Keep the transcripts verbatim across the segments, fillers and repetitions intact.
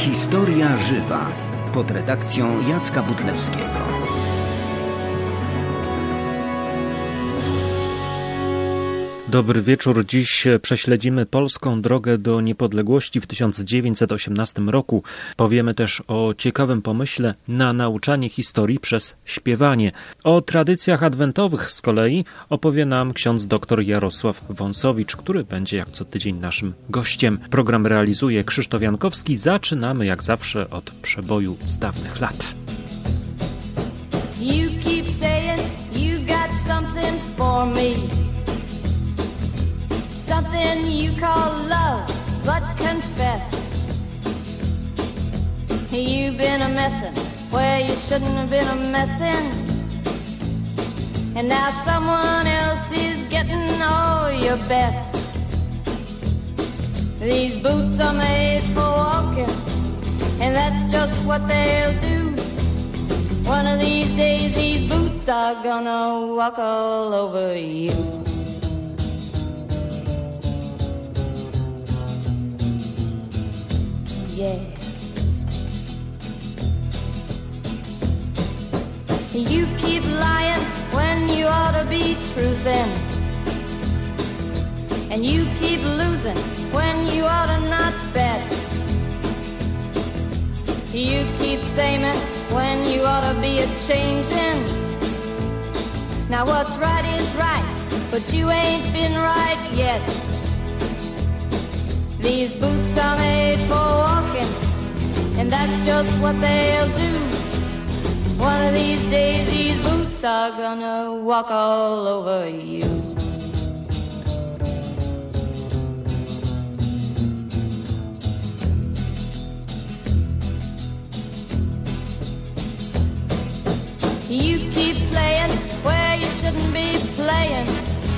Historia żywa pod redakcją Jacka Butlewskiego. Dobry wieczór. Dziś prześledzimy polską drogę do niepodległości w tysiąc dziewięćset osiemnastym roku. Powiemy też o ciekawym pomyśle na nauczanie historii przez śpiewanie. O tradycjach adwentowych z kolei opowie nam ksiądz dr Jarosław Wąsowicz, który będzie jak co tydzień naszym gościem. Program realizuje Krzysztof Jankowski. Zaczynamy jak zawsze od przeboju z dawnych lat. You keep saying you got something for me. Something you call love, but confess you've been a messin' where you shouldn't have been a messin', and now someone else is getting all your best. These boots are made for walking, and that's just what they'll do. One of these days these boots are gonna walk all over you. Yeah. You keep lying when you ought to be truthin', and you keep losing when you ought to not bet. You keep saying when you ought to be a changin'. Now what's right is right, but you ain't been right yet. These boots are made for walking, and that's just what they'll do. One of these days these boots are gonna walk all over you. You keep playing where you shouldn't be playing,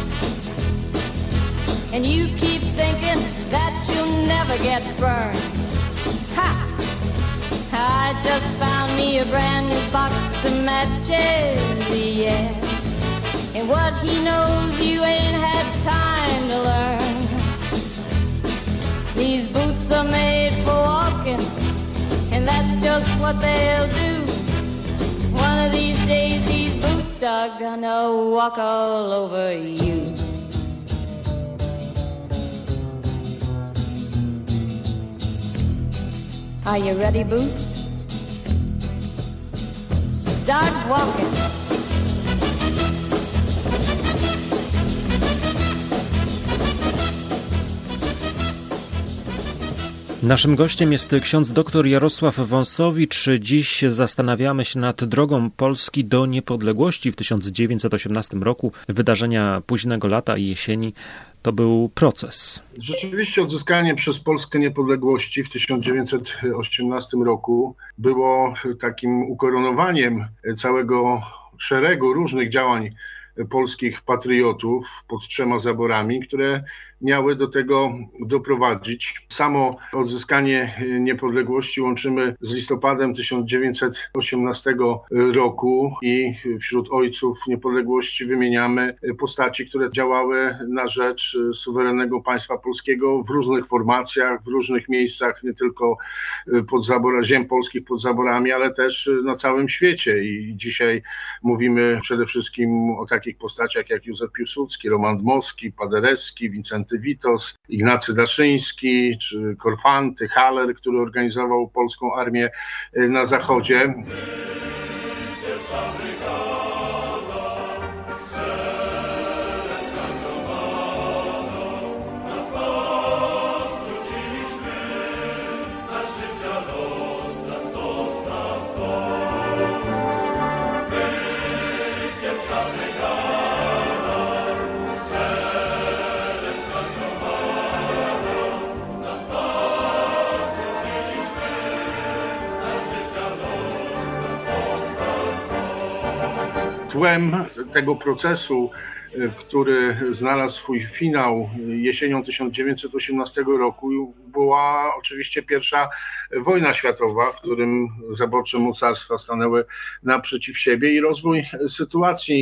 and you keep thinking that you'll never get burned. Ha! I just found me a brand new box of matches, yeah. And what he knows you ain't had time to learn. These boots are made for walking, and that's just what they'll do. One of these days these boots are gonna walk all over you. Are you ready, Boots? Start walking. Naszym gościem jest ksiądz dr Jarosław Wąsowicz. Dziś zastanawiamy się nad drogą Polski do niepodległości w tysiąc dziewięćset osiemnastym roku. Wydarzenia późnego lata i jesieni to był proces. Rzeczywiście odzyskanie przez Polskę niepodległości w tysiąc dziewięćset osiemnastym roku było takim ukoronowaniem całego szeregu różnych działań polskich patriotów pod trzema zaborami, które miały do tego doprowadzić. Samo odzyskanie niepodległości łączymy z listopadem tysiąc dziewięćset osiemnastego roku i wśród ojców niepodległości wymieniamy postaci, które działały na rzecz suwerennego państwa polskiego w różnych formacjach, w różnych miejscach, nie tylko pod zabora, ziem polskich pod zaborami, ale też na całym świecie. I dzisiaj mówimy przede wszystkim o takich postaciach jak Józef Piłsudski, Roman Dmowski, Paderewski, Wincenty Witos, Ignacy Daszyński, czy Korfanty, Haller, który organizował polską armię na zachodzie. Tłem tego procesu, który znalazł swój finał jesienią tysiąc dziewięćset osiemnastego roku, była oczywiście pierwsza wojna światowa, w którym zaborcze mocarstwa stanęły naprzeciw siebie i rozwój sytuacji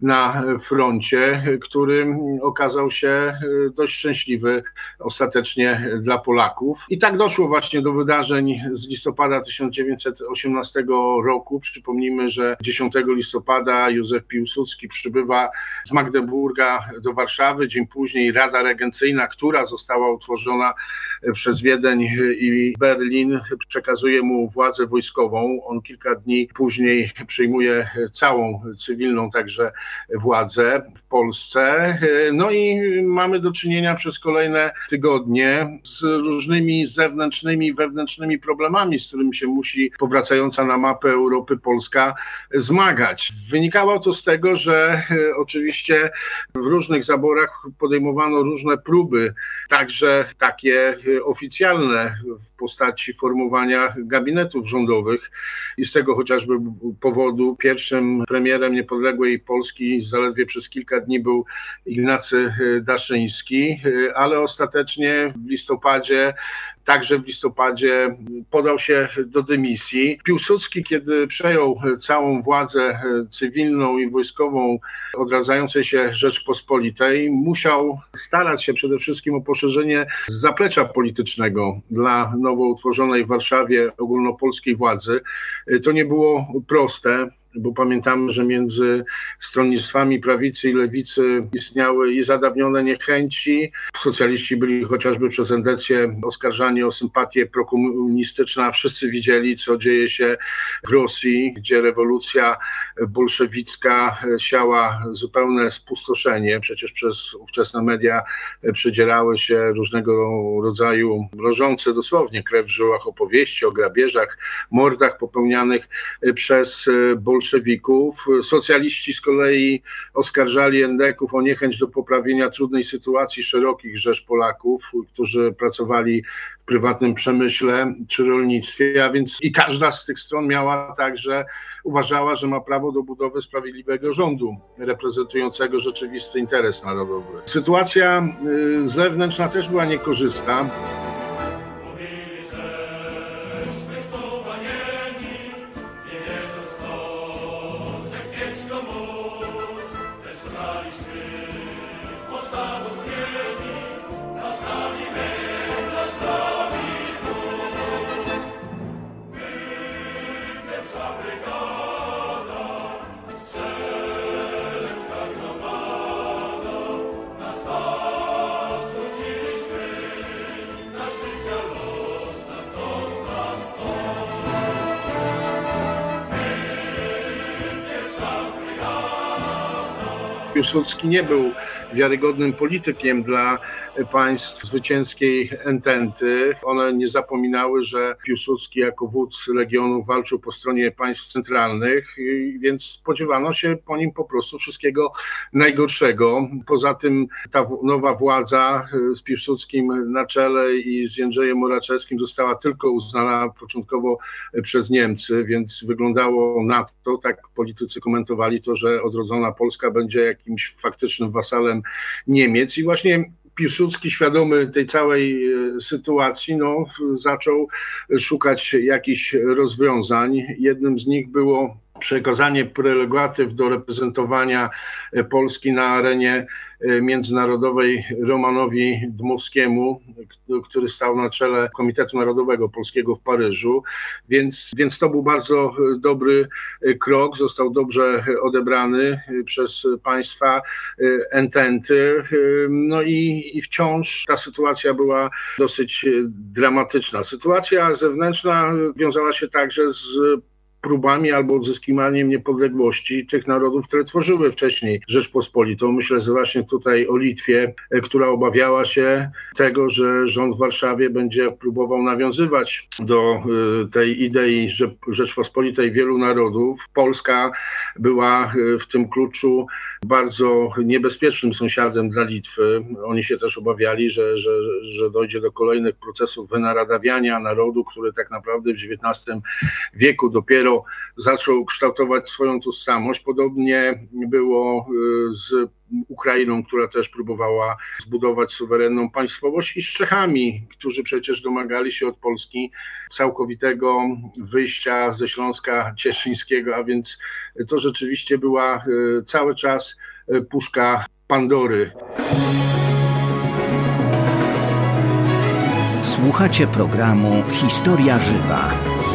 na froncie, który okazał się dość szczęśliwy ostatecznie dla Polaków. I tak doszło właśnie do wydarzeń z listopada tysiąc dziewięćset osiemnastego roku. Przypomnijmy, że dziesiątego listopada Józef Piłsudski przybywa z Magdeburga do Warszawy. Dzień później Rada Regencyjna, która została utworzona przez Wiedeń i Berlin, przekazuje mu władzę wojskową. On kilka dni później przyjmuje całą cywilną także władzę w Polsce. No i mamy do czynienia przez kolejne tygodnie z różnymi zewnętrznymi i wewnętrznymi problemami, z którymi się musi powracająca na mapę Europy Polska zmagać. Wynikało to z tego, że oczywiście w różnych zaborach podejmowano różne próby, także takie oficjalne w postaci formowania gabinetów rządowych i z tego chociażby powodu pierwszym premierem niepodległej Polski zaledwie przez kilka dni był Ignacy Daszyński, ale ostatecznie w listopadzie Także w listopadzie podał się do dymisji. Piłsudski, kiedy przejął całą władzę cywilną i wojskową odradzającej się Rzeczpospolitej, musiał starać się przede wszystkim o poszerzenie zaplecza politycznego dla nowo utworzonej w Warszawie ogólnopolskiej władzy. To nie było proste, bo pamiętamy, że między stronnictwami prawicy i lewicy istniały i zadawnione niechęci. Socjaliści byli chociażby przez endecję oskarżani o sympatię prokomunistyczne, a wszyscy widzieli, co dzieje się w Rosji, gdzie rewolucja bolszewicka siała zupełne spustoszenie. Przecież przez ówczesne media przedzierały się różnego rodzaju mrożące dosłownie krew w żyłach opowieści o grabieżach, mordach popełnianych przez bolszewików. bolszewików. Socjaliści z kolei oskarżali endeków o niechęć do poprawienia trudnej sytuacji szerokich rzesz Polaków, którzy pracowali w prywatnym przemyśle czy rolnictwie, a więc i każda z tych stron miała także, uważała, że ma prawo do budowy sprawiedliwego rządu reprezentującego rzeczywisty interes narodowy. Sytuacja zewnętrzna też była niekorzystna. Piłsudski nie był wiarygodnym politykiem dla państw zwycięskiej ententy. One nie zapominały, że Piłsudski jako wódz legionów walczył po stronie państw centralnych, więc spodziewano się po nim po prostu wszystkiego najgorszego. Poza tym ta nowa władza z Piłsudskim na czele i z Jędrzejem Moraczewskim została tylko uznana początkowo przez Niemcy, więc wyglądało na to, tak politycy komentowali to, że odrodzona Polska będzie jakimś faktycznym wasalem Niemiec i właśnie Piłsudski, świadomy tej całej sytuacji, no, zaczął szukać jakichś rozwiązań. Jednym z nich było przekazanie prelegatyw do reprezentowania Polski na arenie międzynarodowej Romanowi Dmowskiemu, który stał na czele Komitetu Narodowego Polskiego w Paryżu, więc, więc to był bardzo dobry krok, został dobrze odebrany przez państwa ententy, no i, i wciąż ta sytuacja była dosyć dramatyczna. Sytuacja zewnętrzna wiązała się także z próbami albo odzyskiwaniem niepodległości tych narodów, które tworzyły wcześniej Rzeczpospolitą. Myślę że właśnie tutaj o Litwie, która obawiała się tego, że rząd w Warszawie będzie próbował nawiązywać do tej idei Rzeczpospolitej wielu narodów. Polska była w tym kluczu bardzo niebezpiecznym sąsiadem dla Litwy. Oni się też obawiali, że, że, że dojdzie do kolejnych procesów wynaradawiania narodu, który tak naprawdę w dziewiętnastym wieku dopiero dopiero zaczął kształtować swoją tożsamość. Podobnie było z Ukrainą, która też próbowała zbudować suwerenną państwowość, i z Czechami, którzy przecież domagali się od Polski całkowitego wyjścia ze Śląska Cieszyńskiego, a więc to rzeczywiście była cały czas puszka Pandory. Słuchacie programu Historia Żywa.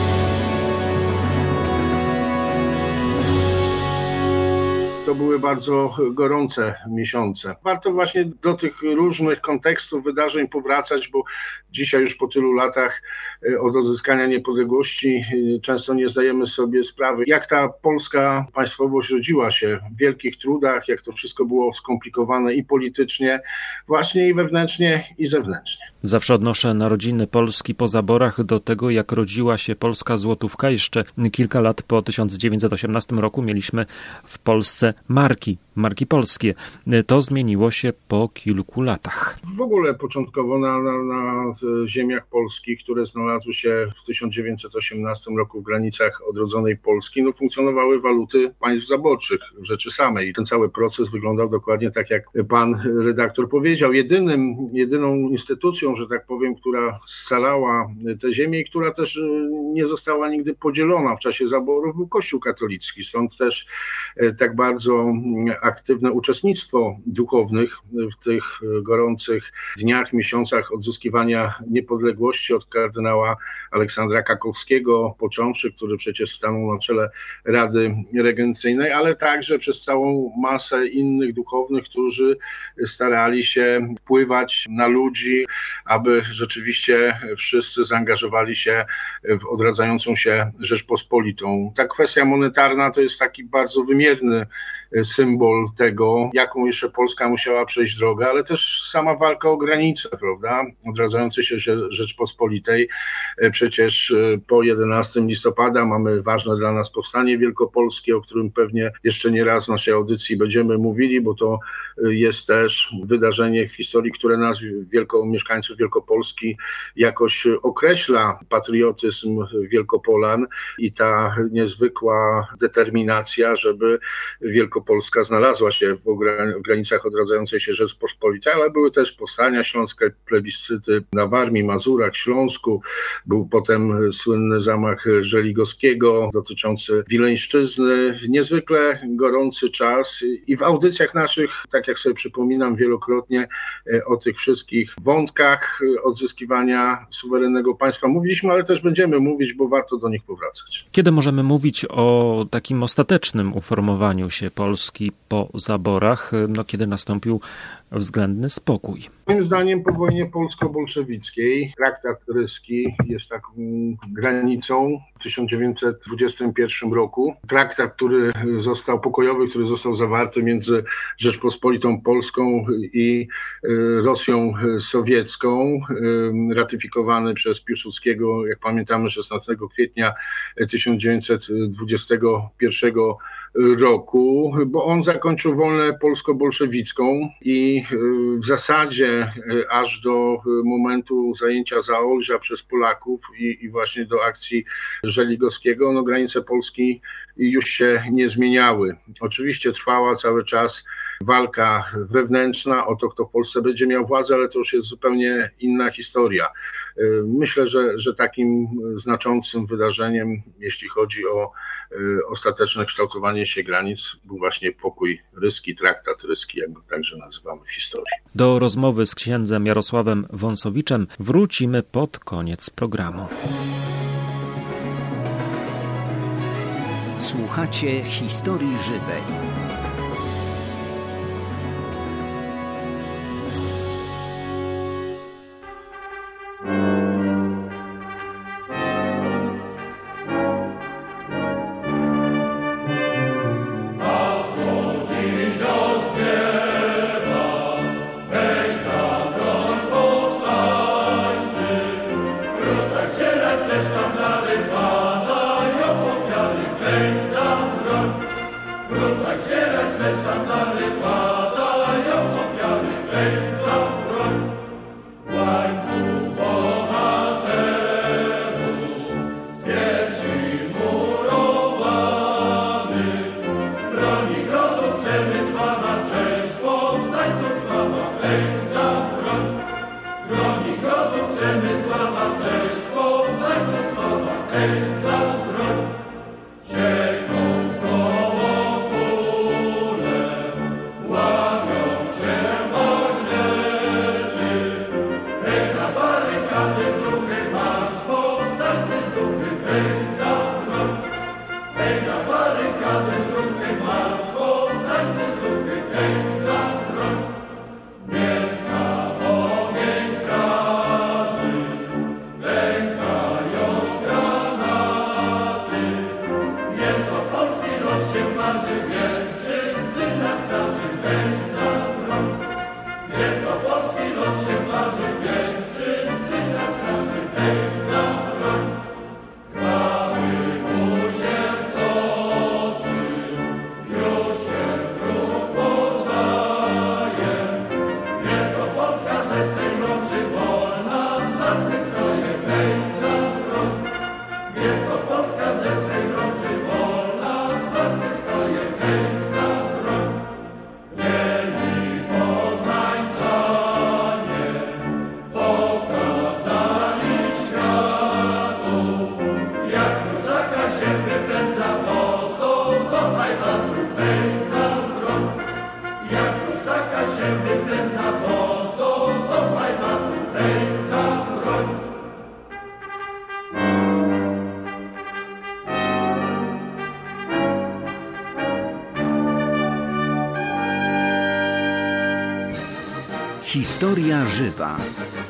To były bardzo gorące miesiące. Warto właśnie do tych różnych kontekstów, wydarzeń powracać, bo dzisiaj już po tylu latach od odzyskania niepodległości często nie zdajemy sobie sprawy, jak ta polska państwowość rodziła się w wielkich trudach, jak to wszystko było skomplikowane i politycznie, właśnie i wewnętrznie, i zewnętrznie. Zawsze odnoszę narodziny Polski po zaborach do tego, jak rodziła się polska złotówka. Jeszcze kilka lat po tysiąc dziewięćset osiemnastym roku mieliśmy w Polsce marki, marki polskie. To zmieniło się po kilku latach. W ogóle początkowo na, na, na ziemiach polskich, które znalazły się w tysiąc dziewięćset osiemnastym roku w granicach odrodzonej Polski, no, funkcjonowały waluty państw zaborczych w rzeczy samej. Ten cały proces wyglądał dokładnie tak, jak pan redaktor powiedział. Jedynym, jedyną instytucją, że tak powiem, która scalała tę ziemię i która też nie została nigdy podzielona w czasie zaborów, był Kościół katolicki. Stąd też tak bardzo aktywne uczestnictwo duchownych w tych gorących dniach, miesiącach odzyskiwania niepodległości od kardynała Aleksandra Kakowskiego począwszy, który przecież stanął na czele Rady Regencyjnej, ale także przez całą masę innych duchownych, którzy starali się wpływać na ludzi, aby rzeczywiście wszyscy zaangażowali się w odradzającą się Rzeczpospolitą. Ta kwestia monetarna to jest taki bardzo wymierny symbol tego, jaką jeszcze Polska musiała przejść drogę, ale też sama walka o granice, prawda, odradzającej się Rzeczpospolitej. Przecież po jedenastego listopada mamy ważne dla nas powstanie wielkopolskie, o którym pewnie jeszcze nie raz w naszej audycji będziemy mówili, bo to jest też wydarzenie w historii, które nas, wielko, mieszkańców Wielkopolski, jakoś określa. Patriotyzm Wielkopolan i ta niezwykła determinacja, żeby Wielkopolska znalazła się w granicach odradzającej się Rzeczpospolitej, ale były też powstania śląskie, plebiscyty na Warmii, Mazurach, Śląsku. Był potem słynny zamach Żeligowskiego dotyczący Wileńszczyzny. Niezwykle gorący czas i w audycjach naszych, tak jak sobie przypominam wielokrotnie, o tych wszystkich wątkach odzyskiwania suwerennego państwa mówiliśmy, ale też będziemy mówić, bo warto do nich powracać. Kiedy możemy mówić o takim ostatecznym uformowaniu się Polski po zaborach, no kiedy nastąpił względny spokój? Moim zdaniem po wojnie polsko-bolszewickiej traktat ryski jest taką granicą w tysiąc dziewięćset dwudziestym pierwszym roku. Traktat, który został pokojowy, który został zawarty między Rzeczpospolitą Polską i Rosją Sowiecką, ratyfikowany przez Piłsudskiego, jak pamiętamy, szesnastego kwietnia tysiąc dziewięćset dwudziestego pierwszego roku, bo on zakończył wojnę polsko-bolszewicką i w zasadzie aż do momentu zajęcia Zaolzia przez Polaków i, i właśnie do akcji Żeligowskiego, no granice Polski już się nie zmieniały. Oczywiście trwała cały czas walka wewnętrzna o to, kto w Polsce będzie miał władzę, ale to już jest zupełnie inna historia. Myślę, że, że takim znaczącym wydarzeniem, jeśli chodzi o ostateczne kształtowanie się granic, był właśnie pokój ryski, traktat ryski, jak go także nazywamy w historii. Do rozmowy z księdzem Jarosławem Wąsowiczem wrócimy pod koniec programu. Słuchacie Historii Żywej. Rusak Historia żywa.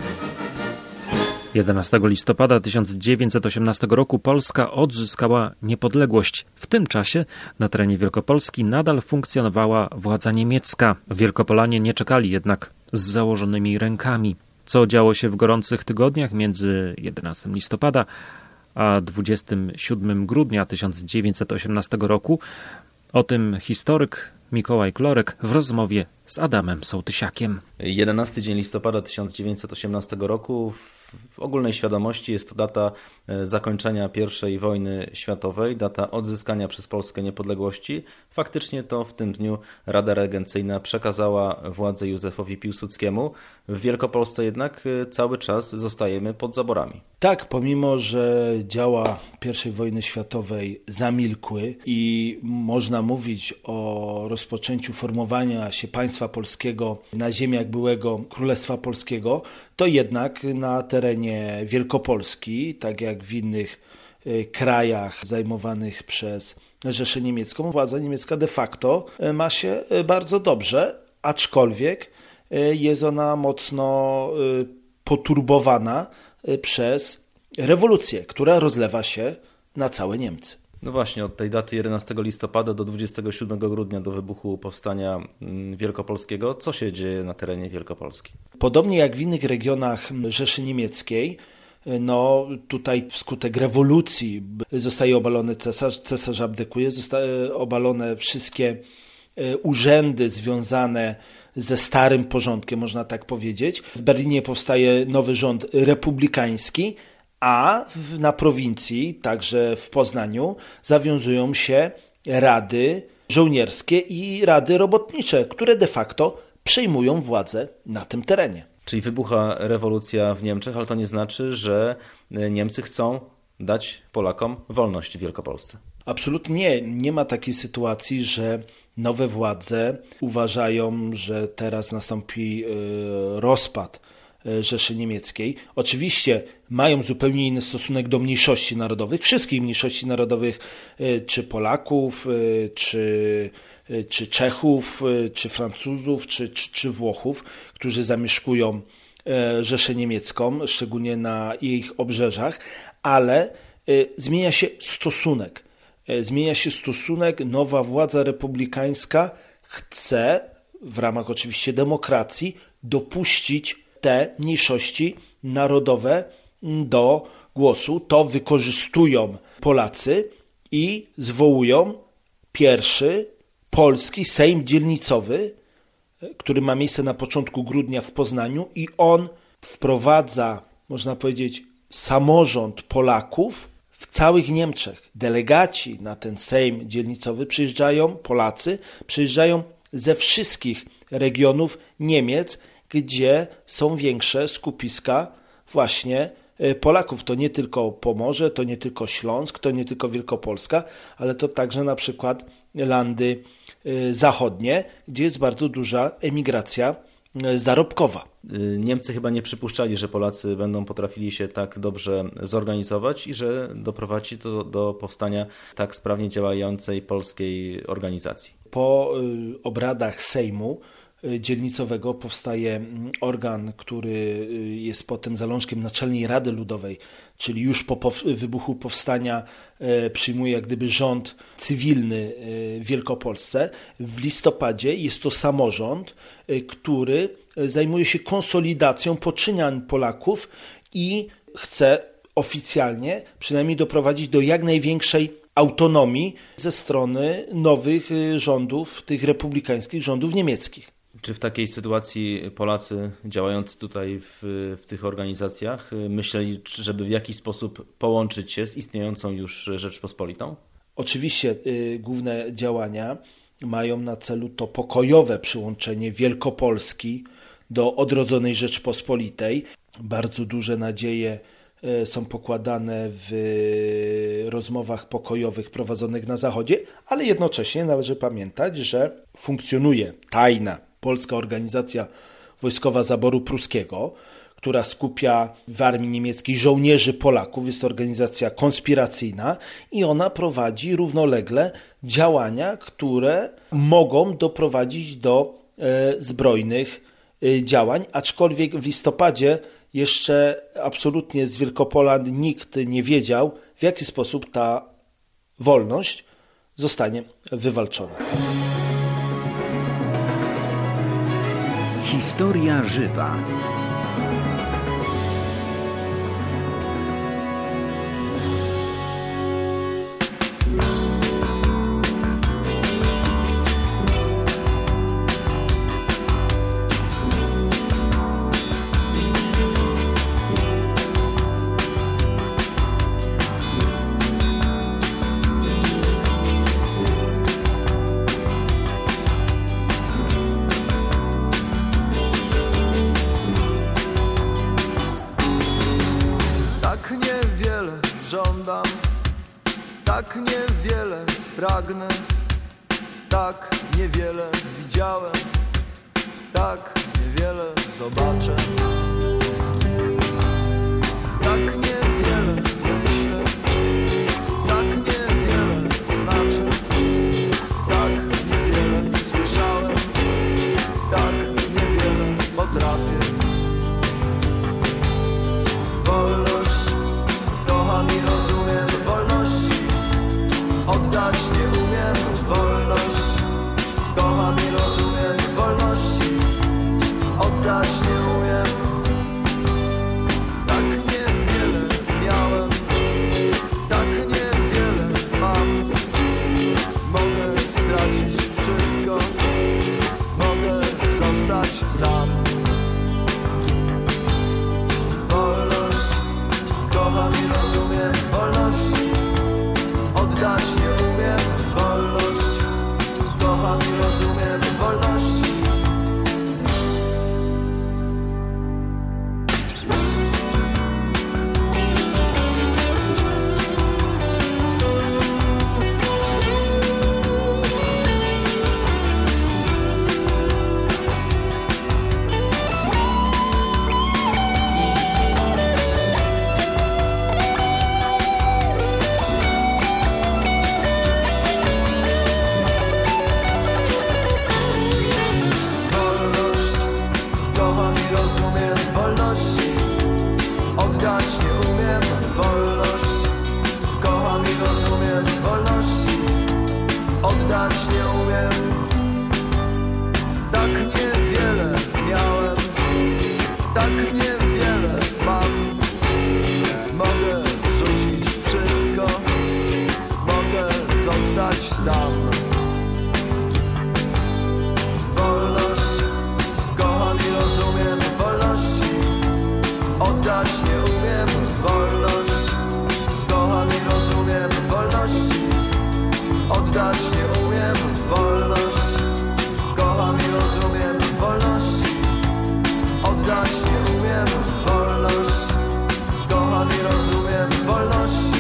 jedenastego listopada tysiąc dziewięćset osiemnastego roku Polska odzyskała niepodległość. W tym czasie na terenie Wielkopolski nadal funkcjonowała władza niemiecka. Wielkopolanie nie czekali jednak z założonymi rękami. Co działo się w gorących tygodniach między jedenastego listopada a dwudziestego siódmego grudnia tysiąc dziewięćset osiemnastego roku, o tym historyk Mikołaj Klorek w rozmowie z Adamem Sołtysiakiem. jedenastego dzień listopada tysiąc dziewięćset osiemnastego roku w ogólnej świadomości jest to data zakończenia pierwszej wojny światowej, data odzyskania przez Polskę niepodległości. Faktycznie to w tym dniu Rada Regencyjna przekazała władzę Józefowi Piłsudskiemu. W Wielkopolsce jednak cały czas zostajemy pod zaborami. Tak, pomimo że działa pierwszej wojny światowej zamilkły i można mówić o rozpoczęciu formowania się państwa polskiego na ziemiach byłego Królestwa Polskiego, to jednak na terenie Wielkopolski, tak jak w innych krajach zajmowanych przez Rzeszę Niemiecką, władza niemiecka de facto ma się bardzo dobrze, aczkolwiek jest ona mocno poturbowana przez rewolucję, która rozlewa się na całe Niemcy. No właśnie, od tej daty jedenastego listopada do dwudziestego siódmego grudnia, do wybuchu powstania wielkopolskiego, co się dzieje na terenie Wielkopolski? Podobnie jak w innych regionach Rzeszy Niemieckiej, no tutaj wskutek rewolucji zostaje obalony cesarz, cesarz abdykuje, zostały obalone wszystkie urzędy związane ze starym porządkiem, można tak powiedzieć. W Berlinie powstaje nowy rząd republikański, a na prowincji, także w Poznaniu, zawiązują się rady żołnierskie i rady robotnicze, które de facto przejmują władzę na tym terenie. Czyli wybucha rewolucja w Niemczech, ale to nie znaczy, że Niemcy chcą dać Polakom wolność w Wielkopolsce. Absolutnie nie. Nie ma takiej sytuacji, że nowe władze uważają, że teraz nastąpi rozpad Rzeszy Niemieckiej. Oczywiście mają zupełnie inny stosunek do mniejszości narodowych, wszystkich mniejszości narodowych, czy Polaków, czy, czy Czechów, czy Francuzów, czy, czy, czy Włochów, którzy zamieszkują Rzeszę Niemiecką, szczególnie na ich obrzeżach, ale zmienia się stosunek. Zmienia się stosunek, nowa władza republikańska chce, w ramach oczywiście demokracji, dopuścić te mniejszości narodowe do głosu. To wykorzystują Polacy i zwołują pierwszy polski Sejm Dzielnicowy, który ma miejsce na początku grudnia w Poznaniu i on wprowadza, można powiedzieć, samorząd Polaków w całych Niemczech. Delegaci na ten Sejm Dzielnicowy przyjeżdżają, Polacy przyjeżdżają ze wszystkich regionów Niemiec, gdzie są większe skupiska właśnie Polaków. To nie tylko Pomorze, to nie tylko Śląsk, to nie tylko Wielkopolska, ale to także na przykład landy zachodnie, gdzie jest bardzo duża emigracja zarobkowa. Niemcy chyba nie przypuszczali, że Polacy będą potrafili się tak dobrze zorganizować i że doprowadzi to do powstania tak sprawnie działającej polskiej organizacji. Po obradach Sejmu Dzielnicowego powstaje organ, który jest potem zalążkiem Naczelnej Rady Ludowej, czyli już po wybuchu powstania przyjmuje jak gdyby rząd cywilny w Wielkopolsce. W listopadzie jest to samorząd, który zajmuje się konsolidacją poczynań Polaków i chce oficjalnie przynajmniej doprowadzić do jak największej autonomii ze strony nowych rządów, tych republikańskich rządów niemieckich. Czy w takiej sytuacji Polacy działający tutaj w, w tych organizacjach myśleli, żeby w jakiś sposób połączyć się z istniejącą już Rzeczpospolitą? Oczywiście y, główne działania mają na celu to pokojowe przyłączenie Wielkopolski do odrodzonej Rzeczpospolitej. Bardzo duże nadzieje y, są pokładane w rozmowach pokojowych prowadzonych na Zachodzie, ale jednocześnie należy pamiętać, że funkcjonuje tajna Polska Organizacja Wojskowa Zaboru Pruskiego, która skupia w armii niemieckiej żołnierzy Polaków. Jest to organizacja konspiracyjna i ona prowadzi równolegle działania, które mogą doprowadzić do e, zbrojnych działań, aczkolwiek w listopadzie jeszcze absolutnie z Wielkopolan nikt nie wiedział, w jaki sposób ta wolność zostanie wywalczona. Historia żywa. Tak niewiele pragnę, tak niewiele widziałem, tak niewiele zobaczę. Tak niewiele myślę, tak niewiele znaczy, tak niewiele słyszałem, tak niewiele potrafię. Wolność kocham i rozumiem, wolności oddać nie umiem, wolność kocham i rozumiem, wolności oddać nie umiem. Tak niewiele miałem, tak niewiele mam. Mogę stracić wszystko, mogę zostać sam. Wolność kocham i rozumiem, wolności oddać nie umiem, wolność kocham i rozumiem, wolności. Oddać nie umiem, tak niewiele miałem, tak niewiele mam. Mogę rzucić wszystko, mogę zostać sam. Wolność kocham i rozumiem, wolności oddać nie umiem, wolność kocham i rozumiem, wolności oddać nie umiem, wolność kocham i rozumiem, wolności oddać nie umiem, wolność kocham i rozumiem, wolności.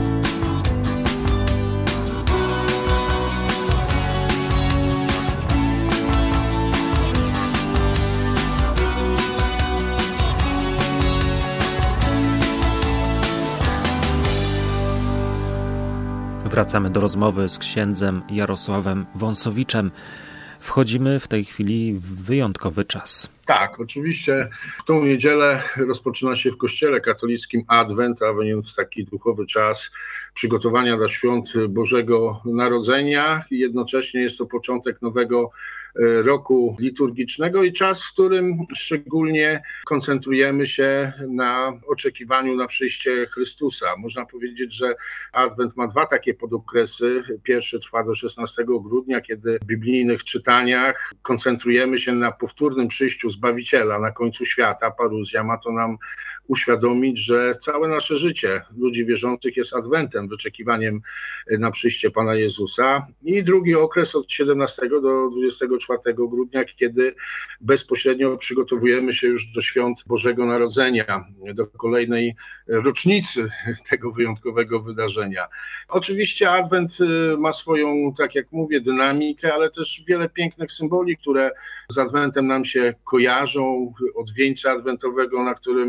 Wracamy do rozmowy z księdzem Jarosławem Wąsowiczem. Wchodzimy w tej chwili w wyjątkowy czas. Tak, oczywiście w tą niedzielę rozpoczyna się w Kościele katolickim Adwent, a więc taki duchowy czas przygotowania do świąt Bożego Narodzenia. I jednocześnie jest to początek nowego roku liturgicznego i czas, w którym szczególnie koncentrujemy się na oczekiwaniu na przyjście Chrystusa. Można powiedzieć, że Adwent ma dwa takie podokresy. Pierwszy trwa do szesnastego grudnia, kiedy w biblijnych czytaniach koncentrujemy się na powtórnym przyjściu Zbawiciela na końcu świata. Paruzja ma to nam uświadomić, że całe nasze życie ludzi wierzących jest adwentem, wyczekiwaniem na przyjście Pana Jezusa. I drugi okres od siedemnastego do dwudziestego czwartego grudnia, kiedy bezpośrednio przygotowujemy się już do świąt Bożego Narodzenia, do kolejnej rocznicy tego wyjątkowego wydarzenia. Oczywiście Adwent ma swoją, tak jak mówię, dynamikę, ale też wiele pięknych symboli, które z Adwentem nam się kojarzą. Od wieńca adwentowego, na którym od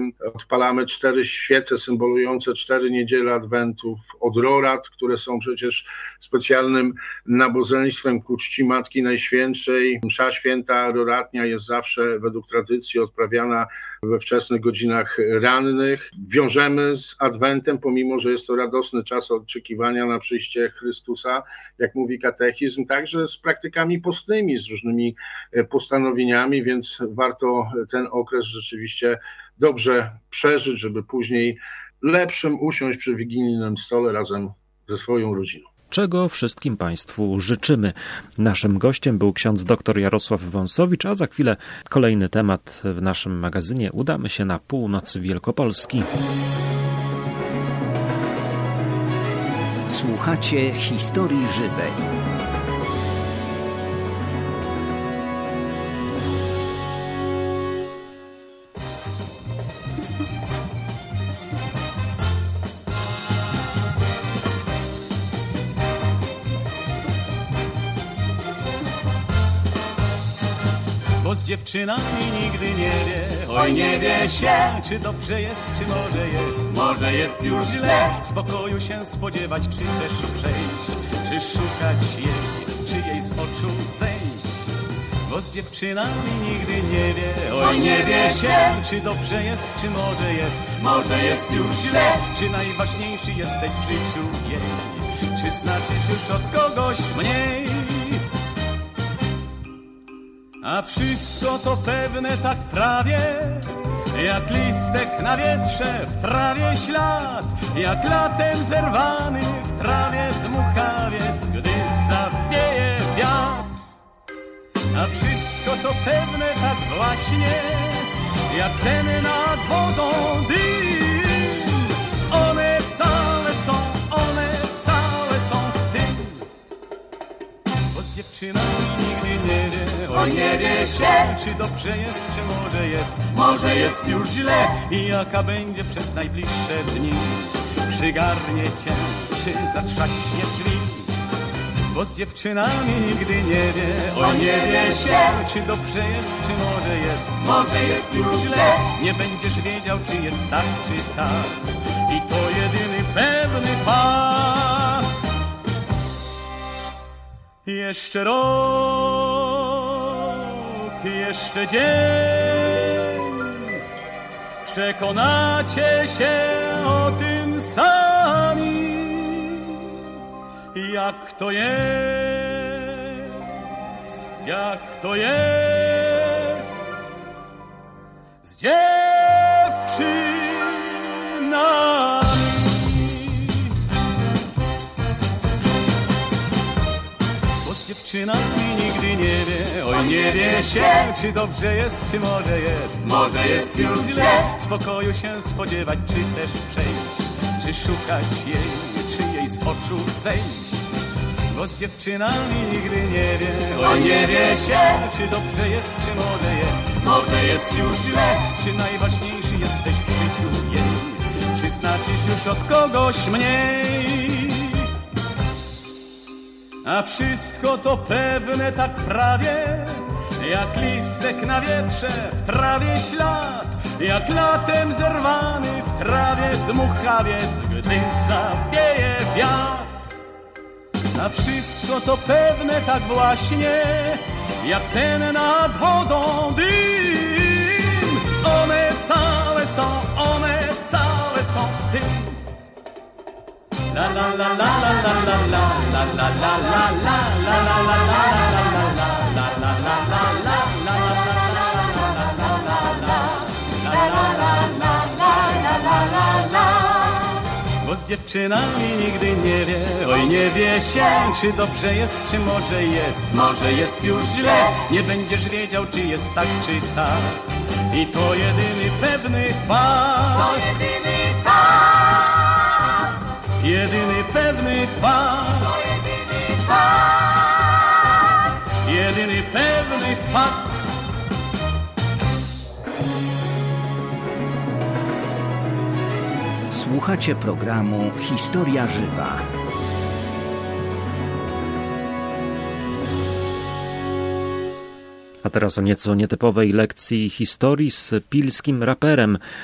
odpalamy cztery świece symbolujące cztery niedziele Adwentów od Rorat, które są przecież specjalnym nabożeństwem ku czci Matki Najświętszej. Msza święta roratnia jest zawsze według tradycji odprawiana we wczesnych godzinach rannych. Wiążemy z Adwentem, pomimo że jest to radosny czas oczekiwania na przyjście Chrystusa, jak mówi katechizm, także z praktykami postnymi, z różnymi postanowieniami, więc warto ten okres rzeczywiście dobrze przeżyć, żeby później lepszym usiąść przy wigilijnym stole razem ze swoją rodziną. Czego wszystkim Państwu życzymy. Naszym gościem był ksiądz dr Jarosław Wąsowicz, a za chwilę kolejny temat w naszym magazynie. Udamy się na północ Wielkopolski. Słuchacie historii żywej. Bo z dziewczynami nigdy nie wie, oj nie wie się, czy dobrze jest, czy może jest, może jest już źle. Spokoju się spodziewać, czy też przejść, czy szukać jej, czy jej z oczu zejść. Bo z dziewczynami nigdy nie wie, oj nie wie się, czy dobrze jest, czy może jest, może jest już źle. Czy najważniejszy jesteś w życiu jej, czy znaczysz już od kogoś mniej. A wszystko to pewne tak prawie, jak listek na wietrze, w trawie ślad, jak latem zerwany w trawie dmuchawiec, gdy zawieje wiatr. A wszystko to pewne tak właśnie, jak ten nad wodą dym. One całe są, one całe są w tym. Bo z dziewczynami nigdy nie wie, oj nie wie się, czy dobrze jest, czy może jest, może jest już źle. I jaka będzie przez najbliższe dni, przygarnie cię, czy zatrzaśnie drzwi. Bo z dziewczynami nigdy nie wie, oj nie wie się, czy dobrze jest, czy może jest, może jest już źle. Nie będziesz wiedział, czy jest tak, czy tak, i to jedyny pewny fakt. Jeszcze rok, jeszcze dzień, przekonacie się o tym sami, jak to jest, jak to jest z dziewczynami. Dziewczynami nigdy nie wie, oj nie wie się, czy dobrze jest, czy może jest, może jest już źle. Spokoju się spodziewać, czy też przejść, czy szukać jej, czy jej z oczu zejść. Bo z dziewczynami nigdy nie wie, oj nie wie się, czy dobrze jest, czy może jest, może jest już źle. Czy najważniejszy jesteś w życiu jej, czy znaczysz już od kogoś mniej. A wszystko to pewne tak prawie, jak listek na wietrze, w trawie ślad, jak latem zerwany w trawie dmuchawiec, gdy zawieje wiatr. A wszystko to pewne tak właśnie, jak ten nad wodą dym. One całe są, one całe są w tym. La la la la la la la la la la la la la. Bo z dziewczynami nigdy nie wie, oj nie wie się, czy dobrze jest, czy może jest, może jest już źle. Nie będziesz wiedział, czy jest tak, czy tak, i to jedyny pewny fakt. To jedyny fakt. Jedyny pewny fakt. To jedyny fakt. Jedyny pewny fakt. Słuchacie programu Historia Żywa. A teraz o nieco nietypowej lekcji historii z pilskim raperem.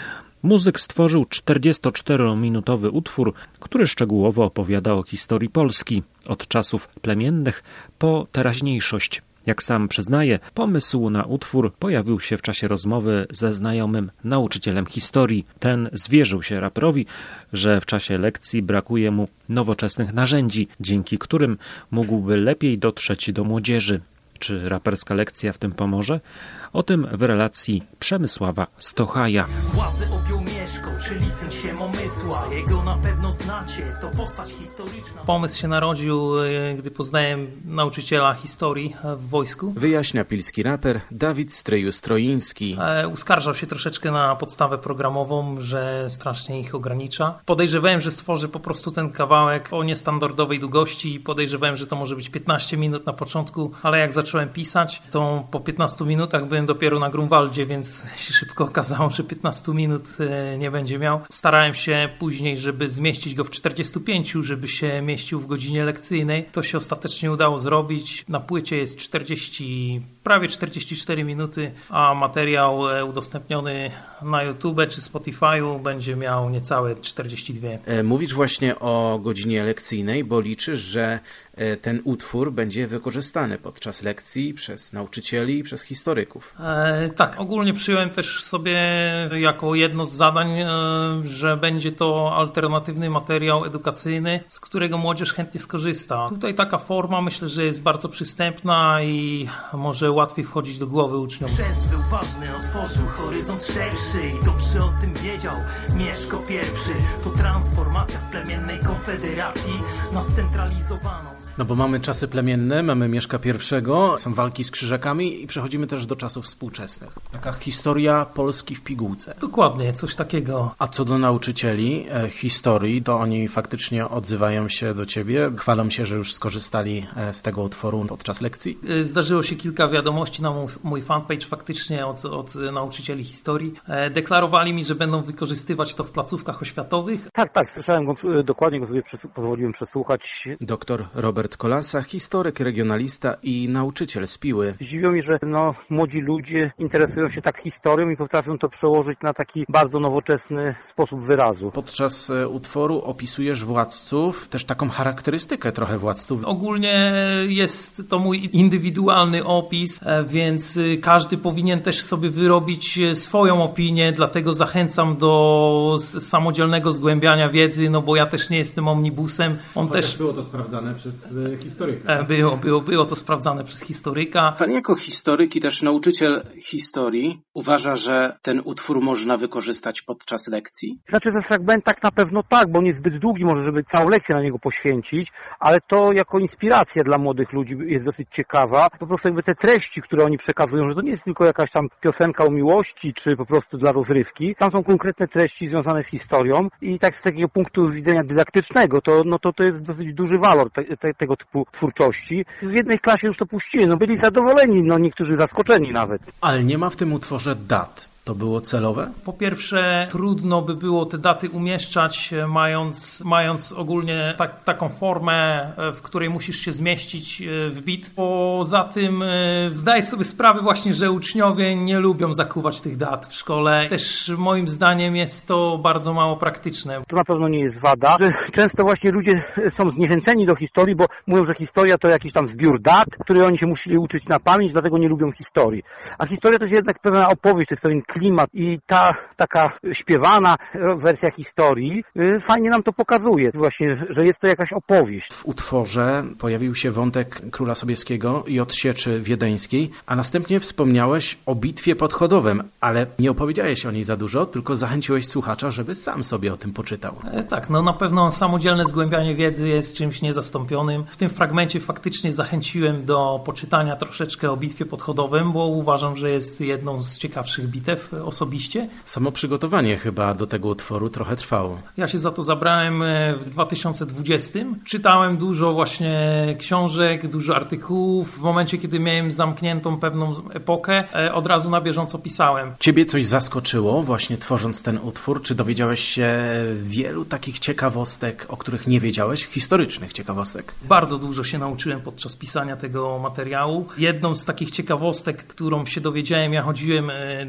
Muzyk stworzył czterdziestoczterominutowy utwór, który szczegółowo opowiada o historii Polski, od czasów plemiennych po teraźniejszość. Jak sam przyznaje, pomysł na utwór pojawił się w czasie rozmowy ze znajomym nauczycielem historii. Ten zwierzył się raperowi, że w czasie lekcji brakuje mu nowoczesnych narzędzi, dzięki którym mógłby lepiej dotrzeć do młodzieży. Czy raperska lekcja w tym pomoże? O tym w relacji Przemysława Stochaja. Władzę objął Mieszko, czyli syn Siemomysła. Jego na pewno znacie, to postać historyczna. Pomysł się narodził, gdy poznałem nauczyciela historii w wojsku. Wyjaśnia pilski raper Dawid Stryju-Stroiński. E, uskarżał się troszeczkę na podstawę programową, że strasznie ich ogranicza. Podejrzewałem, że stworzy po prostu ten kawałek o niestandardowej długości i podejrzewałem, że to może być piętnaście minut na początku, ale jak zacząłem pisać, to po piętnastu minutach byłem dopiero na Grunwaldzie, więc się szybko okazało, że piętnastu minut nie będzie miał. Starałem się później, żeby zmieścić go w czterdziestu pięciu, żeby się mieścił w godzinie lekcyjnej. To się ostatecznie udało zrobić. Na płycie jest czterdzieści, prawie czterdzieści cztery minuty, a materiał udostępniony na YouTube czy Spotify'u będzie miał niecałe czterdzieści dwie. Mówisz właśnie o godzinie lekcyjnej, bo liczysz, że ten utwór będzie wykorzystany podczas lekcji przez nauczycieli i przez historyków. E, tak, ogólnie przyjąłem też sobie jako jedno z zadań, e, że będzie to alternatywny materiał edukacyjny, z którego młodzież chętnie skorzysta. Tutaj taka forma myślę, że jest bardzo przystępna i może łatwiej wchodzić do głowy uczniom. Chrzest był ważny, otworzył horyzont szerszy i dobrze o tym wiedział Mieszko pierwszy. To transformacja z plemiennej konfederacji na scentralizowaną. No bo mamy czasy plemienne, mamy Mieszka pierwszego, są walki z krzyżakami i przechodzimy też do czasów współczesnych. Taka historia Polski w pigułce. Dokładnie, coś takiego. A co do nauczycieli e, historii, to oni faktycznie odzywają się do ciebie, chwalą się, że już skorzystali e, z tego utworu podczas lekcji? Zdarzyło się kilka wiadomości na mój, mój fanpage faktycznie od, od nauczycieli historii. E, deklarowali mi, że będą wykorzystywać to w placówkach oświatowych. Tak, tak, słyszałem go, dokładnie go sobie przes- pozwoliłem przesłuchać. Doktor Robert Kolasa, historyk, regionalista i nauczyciel z Piły. Zdziwiło mnie, że no, młodzi ludzie interesują się tak historią i potrafią to przełożyć na taki bardzo nowoczesny sposób wyrazu. Podczas utworu opisujesz władców, też taką charakterystykę trochę władców. Ogólnie jest to mój indywidualny opis, więc każdy powinien też sobie wyrobić swoją opinię, dlatego zachęcam do samodzielnego zgłębiania wiedzy, no bo ja też nie jestem omnibusem. On Chociaż też było to sprawdzane przez historyka. Było, było, było to sprawdzane przez historyka. Pan jako historyk i też nauczyciel historii uważa, że ten utwór można wykorzystać podczas lekcji? Znaczy ten fragment tak na pewno tak, bo on jest zbyt długi, może żeby całą lekcję na niego poświęcić, ale to jako inspiracja dla młodych ludzi jest dosyć ciekawa. Po prostu jakby te treści, które oni przekazują, że to nie jest tylko jakaś tam piosenka o miłości, czy po prostu dla rozrywki. Tam są konkretne treści związane z historią i tak z takiego punktu widzenia dydaktycznego, to, no to, to jest dosyć duży walor te, te, tego typu twórczości. W jednej klasie już to puścili, no byli zadowoleni, no niektórzy zaskoczeni nawet. Ale nie ma w tym utworze dat. To było celowe? Po pierwsze, trudno by było te daty umieszczać, mając, mając ogólnie tak, taką formę, w której musisz się zmieścić w bit. Poza tym zdaję sobie sprawę właśnie, że uczniowie nie lubią zakuwać tych dat w szkole. Też moim zdaniem jest to bardzo mało praktyczne. To na pewno nie jest wada, że często właśnie ludzie są zniechęceni do historii, bo mówią, że historia to jakiś tam zbiór dat, które oni się musieli uczyć na pamięć, dlatego nie lubią historii. A historia to jest jednak pewna opowieść, to jest pewien klimat i ta taka śpiewana wersja historii fajnie nam to pokazuje właśnie, że jest to jakaś opowieść. W utworze pojawił się wątek Króla Sobieskiego i odsieczy wiedeńskiej, a następnie wspomniałeś o bitwie pod Chodowem, ale nie opowiedziałeś o niej za dużo, tylko zachęciłeś słuchacza, żeby sam sobie o tym poczytał. E, tak, no na pewno samodzielne zgłębianie wiedzy jest czymś niezastąpionym. W tym fragmencie faktycznie zachęciłem do poczytania troszeczkę o bitwie pod Chodowem, bo uważam, że jest jedną z ciekawszych bitew osobiście. Samo przygotowanie chyba do tego utworu trochę trwało. Ja się za to zabrałem w dwa tysiące dwudziestym. Czytałem dużo właśnie książek, dużo artykułów. W momencie, kiedy miałem zamkniętą pewną epokę, od razu na bieżąco pisałem. Ciebie coś zaskoczyło właśnie tworząc ten utwór? Czy dowiedziałeś się wielu takich ciekawostek, o których nie wiedziałeś? Historycznych ciekawostek? Bardzo dużo się nauczyłem podczas pisania tego materiału. Jedną z takich ciekawostek, którą się dowiedziałem, ja chodziłem do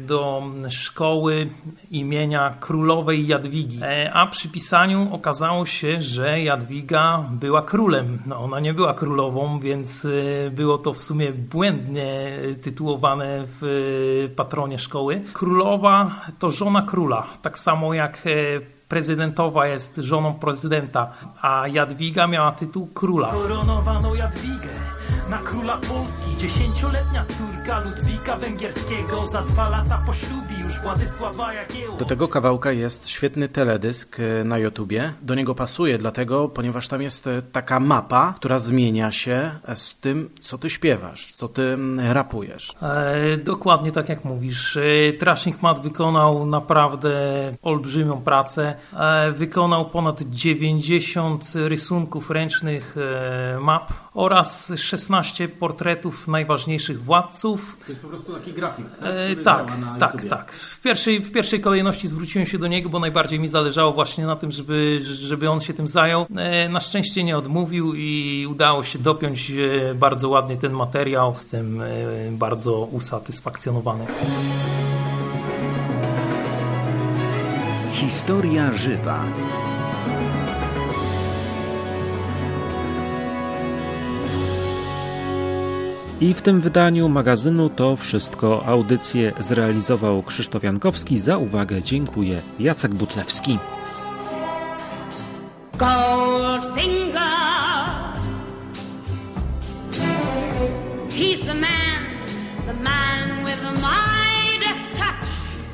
szkoły imienia królowej Jadwigi. A przy pisaniu okazało się, że Jadwiga była królem. No, ona nie była królową, więc było to w sumie błędnie tytułowane w patronie szkoły. Królowa to żona króla, tak samo jak prezydentowa jest żoną prezydenta, a Jadwiga miała tytuł króla. Koronowano Jadwigę na króla Polski. Dziesięcioletnia córka Ludwika Węgierskiego za dwa lata poślubi już Władysława Jagiełło. Do tego kawałka jest świetny teledysk na YouTubie. Do niego pasuje dlatego, ponieważ tam jest taka mapa, która zmienia się z tym, co ty śpiewasz, co ty rapujesz. E, dokładnie tak jak mówisz. Trashing Mat wykonał naprawdę olbrzymią pracę. E, wykonał ponad dziewięćdziesiąt rysunków ręcznych e, map oraz szesnaście portretów najważniejszych władców. To jest po prostu taki grafik, tak? E, tak, na tak, tak. W pierwszej, w pierwszej kolejności zwróciłem się do niego, bo najbardziej mi zależało właśnie na tym, żeby, żeby on się tym zajął. E, na szczęście nie odmówił i udało się dopiąć e, bardzo ładnie ten materiał. Jestem e, bardzo usatysfakcjonowany. Historia żywa. I w tym wydaniu magazynu to wszystko. Audycję zrealizował Krzysztof Jankowski. Za uwagę dziękuję Jacek Butlewski. Goldfinger, he's the man, the man with the Midas touch,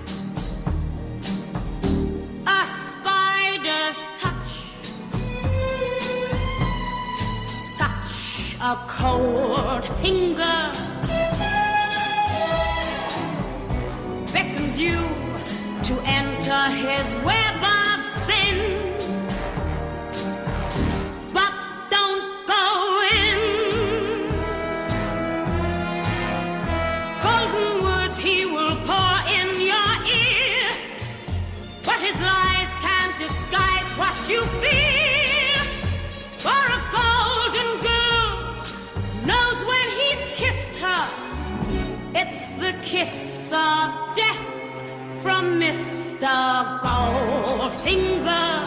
a spider's touch, such a cold finger beckons you to enter his web of sin. You feel for a golden girl knows when he's kissed her. It's the kiss of death from Mister Goldfinger.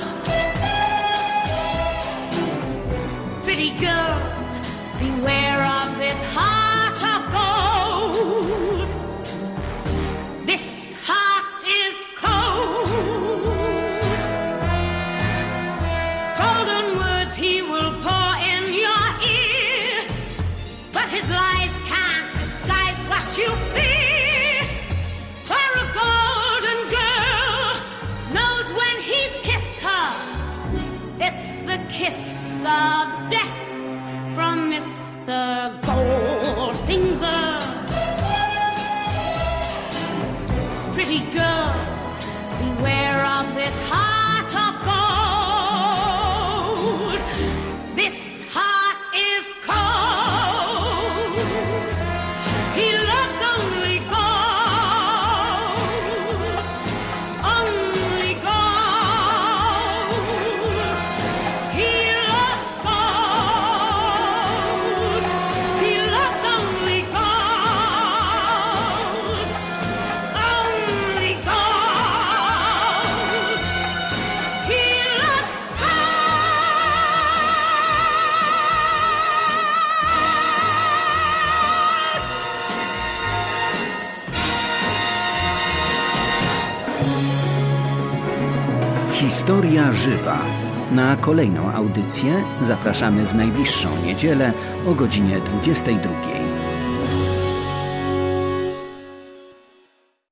Pretty girl, beware of this heart of gold. This heart is cold. He will pour in your ear, but his lies can't disguise what you fear. For a golden girl knows when he's kissed her. It's the kiss of death from Mister Goldfinger. Pretty girl, beware of this heart of gold. This heart is cold. He loves only gold, only gold. He loves gold. He loves only gold, only gold. He loves Historia żywa. Na kolejną audycję zapraszamy w najbliższą niedzielę o godzinie dwudziestej drugiej.